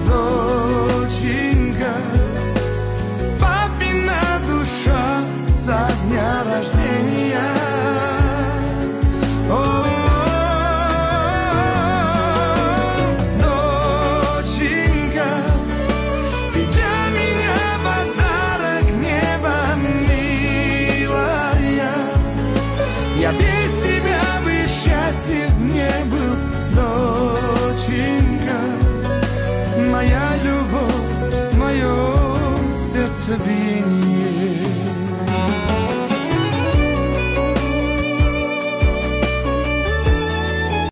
доченька, папина душа со дня рождения. Доченька, ты для меня подарок неба, милая. Я без тебя бы счастлив не был, доченька. Моя любовь, мое сердцебиение.